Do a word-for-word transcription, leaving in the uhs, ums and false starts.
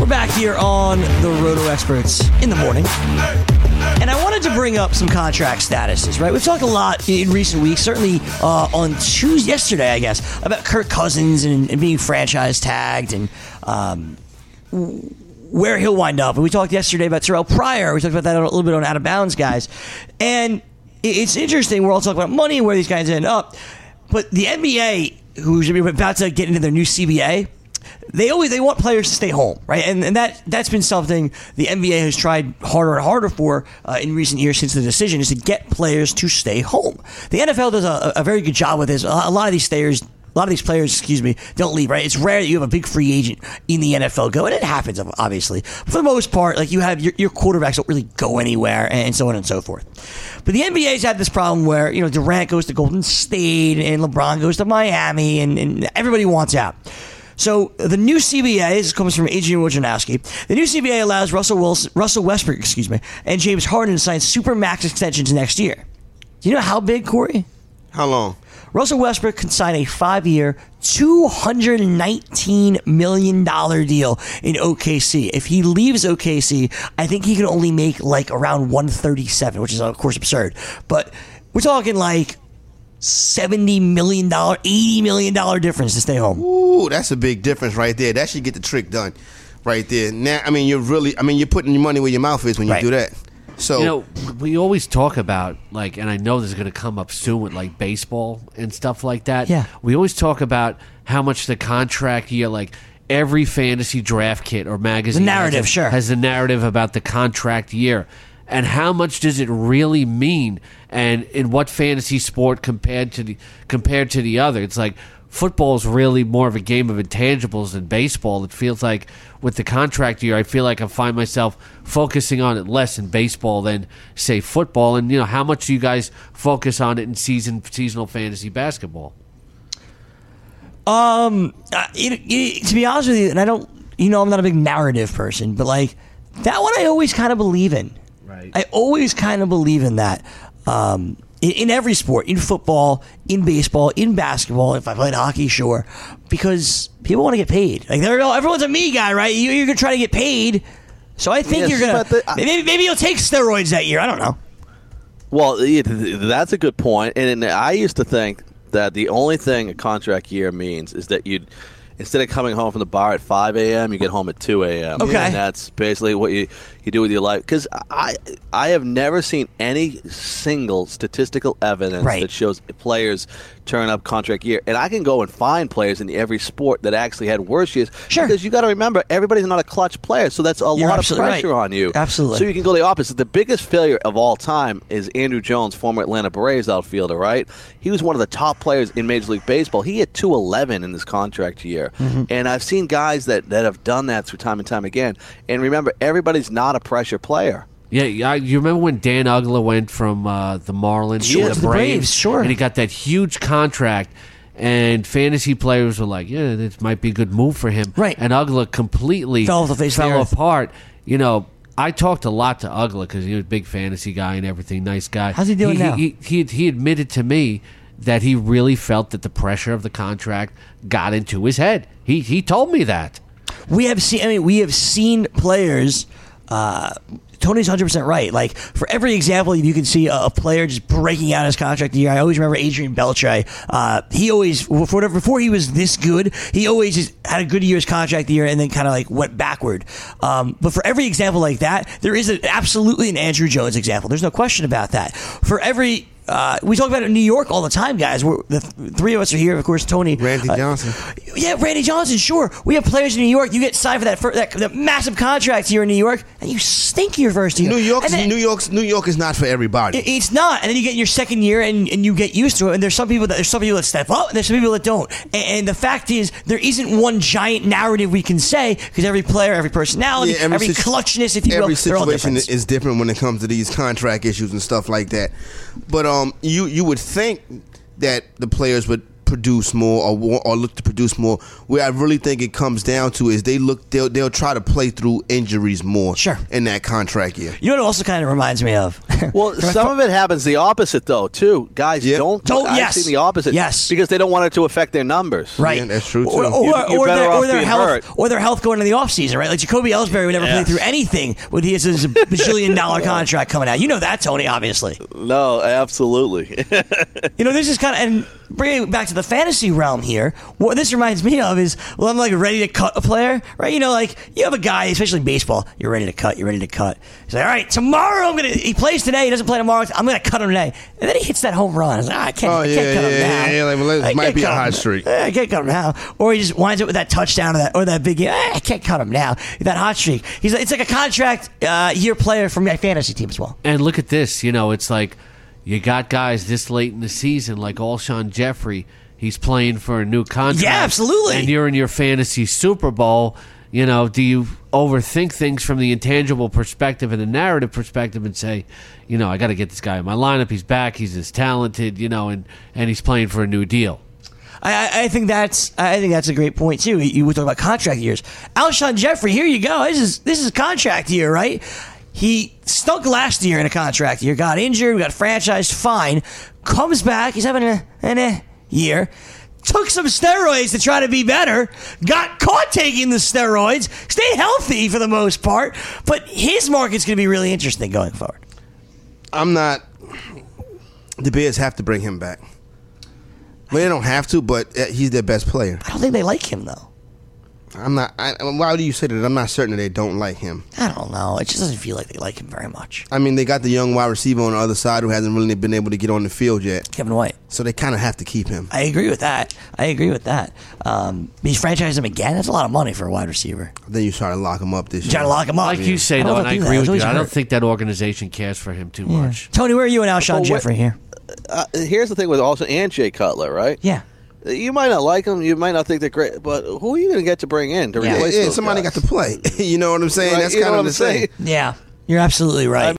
We're back here on the Roto Experts in the morning. And I wanted to bring up some contract statuses, right? We've talked a lot in recent weeks, certainly uh, on Tuesday, yesterday, I guess, about Kirk Cousins and, and being franchise tagged and um, where he'll wind up. And we talked yesterday about Terrell Pryor. We talked about that a little bit on Out of Bounds, guys. And it's interesting. We're all talking about money and where these guys end up. But the N B A, who's about to get into their new C B A, They always they want players to stay home, right? And and that that's been something the N B A has tried harder and harder for uh, in recent years since the decision is to get players to stay home. The N F L does a, a very good job with this. A lot of these stayers, a lot of these players, excuse me, don't leave, right? It's rare that you have a big free agent in the N F L go, and it happens obviously. But for the most part, like you have your, your quarterbacks don't really go anywhere, and so on and so forth. But the N B A's had this problem where you know Durant goes to Golden State and LeBron goes to Miami, and, and everybody wants out. So the new C B A, this comes from Adrian Wojnarowski. The new C B A allows Russell Wilson, Russell Westbrook, excuse me, and James Harden to sign super max extensions next year. Do you know how big, Corey? How long? Russell Westbrook can sign a five-year, two hundred nineteen million dollars deal in O K C. If he leaves O K C, I think he can only make like around one thirty-seven, which is of course absurd. But we're talking like seventy million dollars, eighty million dollars difference to stay home. Ooh, that's a big difference right there. That should get the trick done right there. Now, I mean, you're really, I mean, you're putting your money where your mouth is when you right. do that. So, you know, we always talk about, like, and I know this is going to come up soon with, like, baseball and stuff like that. Yeah. We always talk about how much the contract year, like, every fantasy draft kit or magazine the narrative, has a, sure. has a narrative about the contract year. And how much does it really mean? And in what fantasy sport compared to the compared to the other? It's like football is really more of a game of intangibles than baseball. It feels like with the contract year, I feel like I find myself focusing on it less in baseball than, say, football. And you know, how much do you guys focus on it in season seasonal fantasy basketball? Um, uh, it, it, to be honest with you, and I don't, you know, I'm not a big narrative person, but like that one, I always kind of believe in. Right. I always kind of believe in that. Um, in, in every sport, in football, in baseball, in basketball, if I played hockey, sure, because people want to get paid. Like they're, everyone's a me guy, right? You, you're going to try to get paid. So I think yes, you're going to, uh, maybe, maybe you'll take steroids that year. I don't know. Well, that's a good point. And I used to think that the only thing a contract year means is that you'd, instead of coming home from the bar at five a.m., you get home at two a.m. Okay. And that's basically what you, you do with your life. Because I I have never seen any single statistical evidence right. that shows players turn up contract year. And I can go and find players in every sport that actually had worse years. Sure. Because you got to remember, everybody's not a clutch player, so that's a You're lot of pressure right. on you. Absolutely. So you can go the opposite. The biggest failure of all time is Andrew Jones, former Atlanta Braves outfielder, right? He was one of the top players in Major League Baseball. He had two eleven in this contract year. Mm-hmm. And I've seen guys that, that have done that through time and time again. And remember, everybody's not a pressure player. Yeah, yeah, you remember when Dan Uggla went from uh, the Marlins Sure, to the the Braves? Braves, sure. And he got that huge contract, and fantasy players were like, yeah, this might be a good move for him. Right. And Uggla completely Fell off the face of the fell earth. apart. You know, I talked a lot to Uggla because he was a big fantasy guy and everything, nice guy. How's he doing he, now? He, he, he admitted to me that he really felt that the pressure of the contract got into his head. He he told me that. We have seen. I mean, we have seen players. Uh, Tony's one hundred percent right. Like, for every example, you can see a, a player just breaking out his contract year. I always remember Adrian Beltre. Uh, he always, for whatever, before he was this good, he always just had a good year's contract year and then kind of like went backward. Um, but for every example like that, there is a, absolutely an Andrew Jones example. There's no question about that. For every... Uh, we talk about it in New York all the time, guys. We're, the th- three of us are here. Of course, Tony. Randy uh, Johnson. Yeah, Randy Johnson, sure. We have players in New York. You get signed for that, for that, that massive contract here in New York, and you stink your first year. New York's, then, New York's, New York is not for everybody. It, it's not. And then you get your second year, and, and you get used to it. And there's some people that there's some people that step up, and there's some people that don't. And, and the fact is, there isn't one giant narrative we can say because every player, every personality, Yeah, every, situ- clutchness, if you every will, they're all situation different. is different when it comes to these contract issues and stuff like that. But um, you you would think that the players would produce more or wa- or look to produce more. Where I really think it comes down to is they look they'll they'll try to play through injuries more. Sure. In that contract year. You know what it also kind of reminds me of? Well, some of it happens the opposite, though, too. Guys Yep. don't. Don't- I've yes. seen the opposite. Yes. Because they don't want it to affect their numbers. Right. Yeah, that's true, too. Or, or, You- you're or better their, off or their being health, hurt. or their health going into the offseason, right? Like Jacoby Ellsbury would never play Yes. through anything when he has his bajillion dollar contract coming out. You know that, Tony, obviously. No, absolutely. You know, this is kind of, and bringing it back to the fantasy realm here, what this reminds me of is, well, I'm like ready to cut a player, right? You know, like you have a guy, especially in baseball, you're ready to cut, you're ready to cut. He's like, all right, tomorrow I'm going to, he plays today, he doesn't play tomorrow, I'm going to cut him today. And then he hits that home run. I was like, ah, I can't, Oh, I yeah, can't cut him yeah, now. yeah, yeah, like, well, this I might can't be a cut hot him. streak. I can't cut him now. Or he just winds up with that touchdown or that, or that big game. Ah, I can't cut him now. That hot streak. He's like, it's like a contract uh, year player for my fantasy team as well. And look at this, you know, it's like you got guys this late in the season, like Alshon Jeffrey. He's playing for a new contract. Yeah, absolutely. And you're in your fantasy Super Bowl. You know, do you overthink things from the intangible perspective and the narrative perspective and say, you know, I got to get this guy in my lineup. He's back. He's as talented, you know, and, and he's playing for a new deal. I, I think that's I think that's a great point too. You were talking about contract years. Alshon Jeffrey, here you go. This is this is contract year, right? He stunk last year in a contract year. Got injured. Got franchised. Fine. Comes back. He's having a an eh year. Took some steroids to try to be better. Got caught taking the steroids. Stayed healthy for the most part. But his market's going to be really interesting going forward. I'm not. The Bears have to bring him back. Well, they don't have to, but uh, he's their best player. I don't think they like him though. I'm not. I, why do you say that? I'm not certain that they don't like him. I don't know. It just doesn't feel like they like him very much. I mean, they got the young wide receiver on the other side who hasn't really been able to get on the field yet, Kevin White. so they kind of have to keep him. I agree with that. I agree with that. Um, he's franchised him again. That's a lot of money for a wide receiver. Then you try to lock him up this You year. try to lock him up. Like you say, I don't though, know and I if they'll do agree that. with He's you, I always don't hurt. think that organization cares for him too Yeah. much. Tony, where are you and Alshon Well, what- Jeffrey here? uh, here's the thing with also and Jay Cutler, right? Yeah. You might not like them, you might not think they're great, but who are you going to get to bring in to Yeah. replace Yeah, those somebody guys? got to play. You know what I'm saying? Right, That's you know kind what of I'm the thing. saying? Yeah. You're absolutely right.